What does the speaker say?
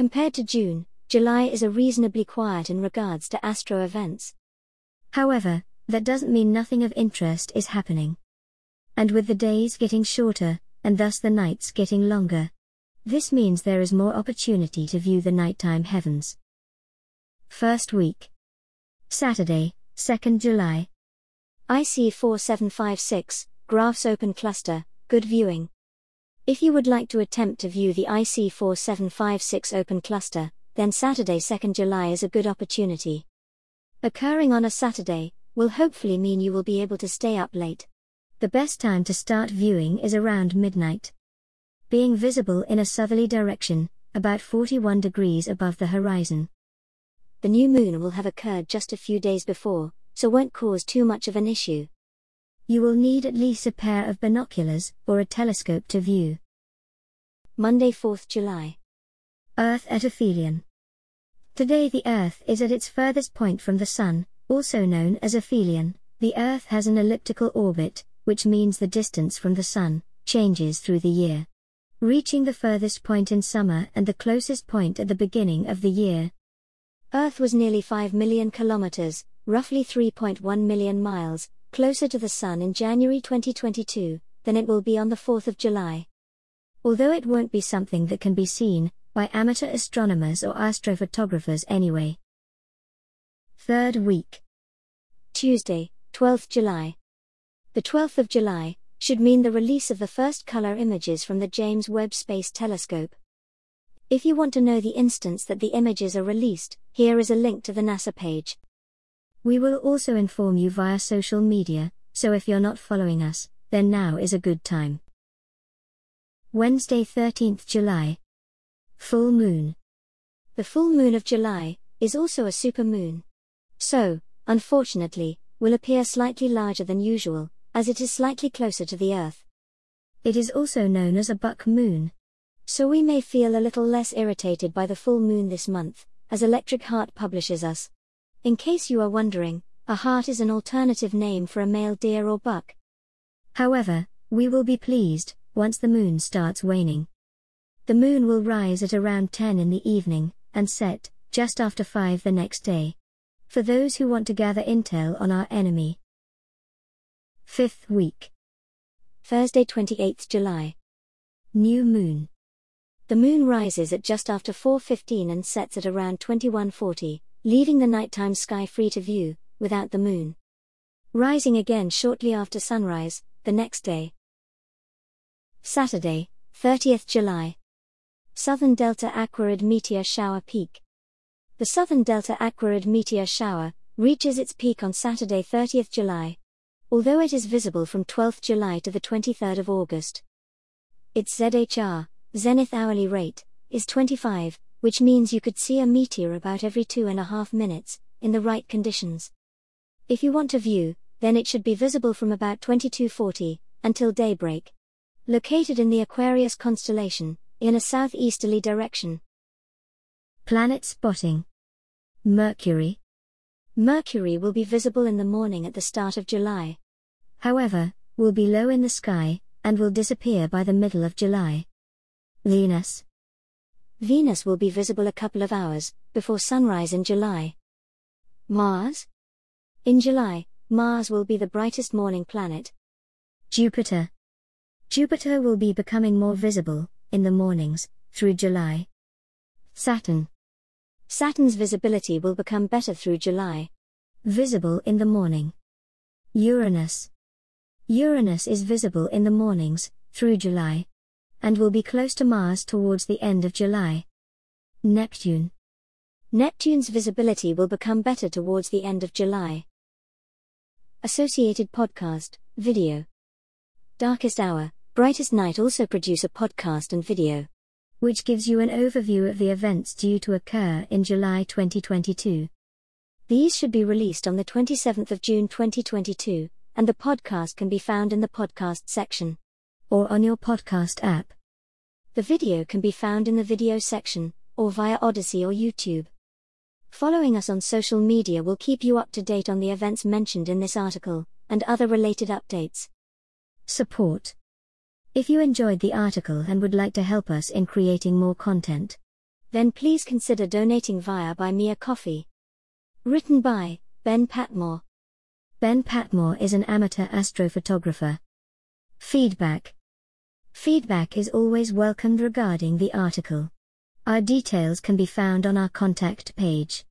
Compared to June, July is a reasonably quiet in regards to astro events. However, that doesn't mean nothing of interest is happening. And with the days getting shorter, and thus the nights getting longer, this means there is more opportunity to view the nighttime heavens. First week. Saturday, 2nd July. IC 4756, graphs open cluster, good viewing. If you would like to attempt to view the IC 4756 open cluster, then Saturday 2nd July is a good opportunity. Occurring on a Saturday, will hopefully mean you will be able to stay up late. The best time to start viewing is around midnight. Being visible in a southerly direction, about 41 degrees above the horizon. The new moon will have occurred just a few days before, so won't cause too much of an issue. You will need at least a pair of binoculars or a telescope to view. Monday 4th July. Earth at aphelion. Today the Earth is at its furthest point from the Sun, also known as aphelion. The Earth has an elliptical orbit, which means the distance from the Sun changes through the year, reaching the furthest point in summer and the closest point at the beginning of the year. Earth was nearly 5 million kilometers, roughly 3.1 million miles, closer to the Sun in January 2022 than it will be on the 4th of July. Although it won't be something that can be seen by amateur astronomers or astrophotographers anyway. Third week. Tuesday, 12th July. The 12th of July should mean the release of the first color images from the James Webb Space Telescope. If you want to know the instance that the images are released, here is a link to the NASA page. We will also inform you via social media, so if you're not following us, then now is a good time. Wednesday 13th July. Full moon. The full moon of July is also a supermoon. So, unfortunately, will appear slightly larger than usual, as it is slightly closer to the Earth. It is also known as a buck moon. So we may feel a little less irritated by the full moon this month, as Electric Heart publishes us. In case you are wondering, a heart is an alternative name for a male deer or buck. However, we will be pleased once the moon starts waning. The moon will rise at around 10 in the evening, and set just after 5 the next day. For those who want to gather intel on our enemy. Fifth week. Thursday 28th July. New moon. The moon rises at just after 4:15 and sets at around 21:40, leaving the nighttime sky free to view, without the moon. Rising again shortly after sunrise, the next day. Saturday, 30th July. Southern Delta Aquarid Meteor Shower Peak. The Southern Delta Aquarid Meteor Shower reaches its peak on Saturday 30th July, although it is visible from 12th July to the 23rd of August. Its ZHR, zenith hourly rate, is 25, which means you could see a meteor about every 2.5 minutes, in the right conditions. If you want to view, then it should be visible from about 22:40 until daybreak. Located in the Aquarius constellation, in a southeasterly direction. Planet spotting. Mercury. Mercury will be visible in the morning at the start of July. However, will be low in the sky, and will disappear by the middle of July. Venus. Venus will be visible a couple of hours before sunrise in July. Mars. In July, Mars will be the brightest morning planet. Jupiter. Jupiter will be becoming more visible in the mornings through July. Saturn. Saturn's visibility will become better through July. Visible in the morning. Uranus. Uranus is visible in the mornings through July, and will be close to Mars towards the end of July. Neptune. Neptune's visibility will become better towards the end of July. Associated podcast, video. Darkest Hour, Brightest Night also produce a podcast and video, which gives you an overview of the events due to occur in July 2022. These should be released on the 27th of June 2022, and the podcast can be found in the podcast section, or on your podcast app. The video can be found in the video section, or via Odyssey or YouTube. Following us on social media will keep you up to date on the events mentioned in this article, and other related updates. Support. If you enjoyed the article and would like to help us in creating more content, then please consider donating via Buy Me a Coffee. Written by Ben Patmore. Ben Patmore is an amateur astrophotographer. Feedback. Feedback is always welcomed regarding the article. Our details can be found on our contact page.